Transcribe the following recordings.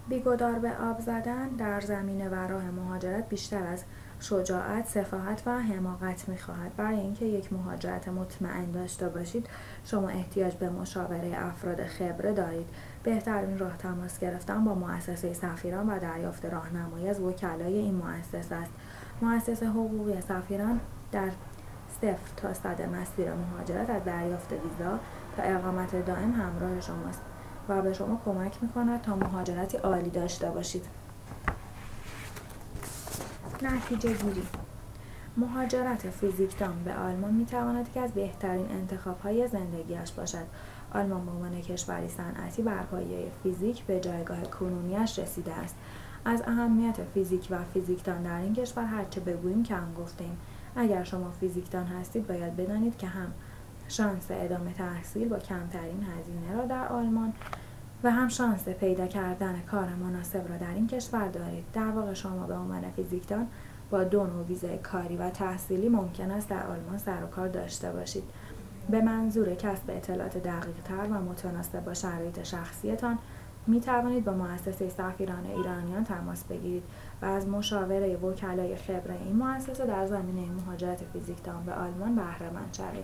بیگدار به آب زدن در زمینه و راه مهاجرت بیشتر از شجاعت، سفاحت و حماقت می‌خواهد. برای اینکه یک مهاجرت مطمئن داشته باشید، شما احتیاج به مشاوره افراد خبره دارید. بهترین راه تماس گرفتن با مؤسسه سفیران و دریافت راهنمایی از وکلای این مؤسسه است. مؤسسه حقوقی سفیران در 0 تا 100 مسیر مهاجرت از دریافت ویزا تا اقامت دائم همراه شماست و به شما کمک می‌کند تا مهاجرتی عالی داشته باشید. نتیجه گیری: مهاجرت فیزیکدان به آلمان می‌تواند یکی از بهترین انتخاب‌های زندگی‌اش باشد. آلمان به عنوان کشوری صنعتی بر پایه فیزیک به جایگاه کنونی‌اش رسیده است. از اهمیت فیزیک و فیزیکدان در این کشور هرچه بگوییم کم گفته‌ایم. اگر شما فیزیکدان هستید، باید بدانید که هم شانس ادامه تحصیل با کمترین هزینه را در آلمان و هم شانس پیدا کردن کار مناسب را در این کشور دارید. در واقع شما به عنوان فیزیکدان با 2 نوع ویزای کاری و تحصیلی ممکن است در آلمان سر و کار داشته باشید. به منظور کسب اطلاعات دقیق‌تر و متناسب با شرایط شخصیتان می توانید با مؤسسه سفیران ایرانیان تماس بگیرید و از مشاوره وکلای خبره این مؤسسه در زمینه مهاجرت فیزیکدان به آلمان بهره مند شوید.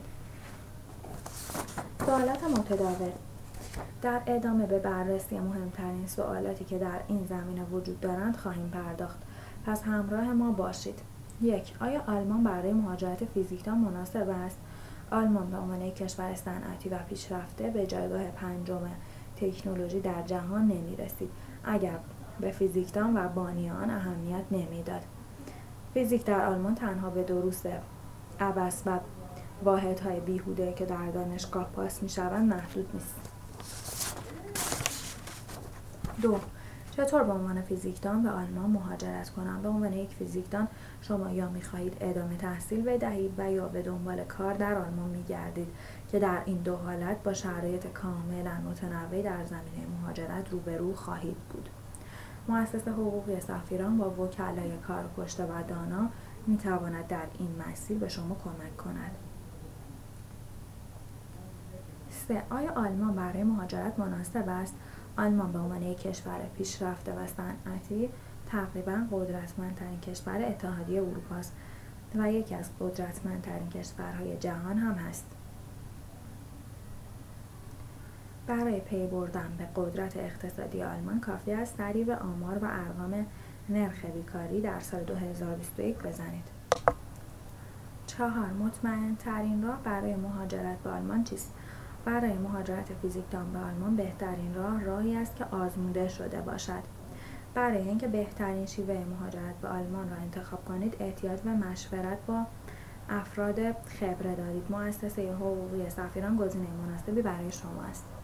سوالات متداول: در ادامه به بررسی مهمترین سوالاتی که در این زمینه وجود دارند خواهیم پرداخت. پس همراه ما باشید. 1. آیا آلمان برای مهاجرت فیزیکدان مناسب است؟ آلمان به عنوان یک کشور صنعتی و پیشرفته به جایگاه 5 تکنولوژی در جهان نمی‌رسید اگر به فیزیکدان و بانی آن اهمیت نمی‌داد. فیزیک در آلمان تنها به دروس عبث و واحدهای بیهوده که در دانشگاه پاس می‌شوند محدود نیست. 2. چطور به عنوان فیزیکدان به آلمان مهاجرت کنم؟ به عنوان یک فیزیکدان شما یا می‌خواهید ادامه تحصیل بدهید و یا به دنبال کار در آلمان می‌گردید که در این 2 حالت با شرایط کاملا متنوعی در زمینه مهاجرت روبرو خواهید بود. مؤسسه حقوقی سفیران با وکلای کارکشته و دانا می‌تواند در این مسیر به شما کمک کند. 3. آیا آلمان برای مهاجرت مناسب است؟ آلمان به عنوان یک کشور پیشرفته و صنعتی تقریباً قدرتمندترین کشور اتحادیه اروپا است و یکی از قدرتمندترین کشورهای جهان هم است. برای پی بردن به قدرت اقتصادی آلمان کافی است سری به آمار و ارقام نرخ بیکاری در سال 2021 بزنید. 4. مطمئن‌ترین راه برای مهاجرت به آلمان چیست؟ برای مهاجرت فیزیکدان به آلمان بهترین راهی است که آزموده شده باشد. برای اینکه بهترین شیوه مهاجرت به آلمان را انتخاب کنید، احتیاج به مشورت با افراد خبره دارید. مؤسسه حقوقی سفیران گزینه مناسبی برای شما است.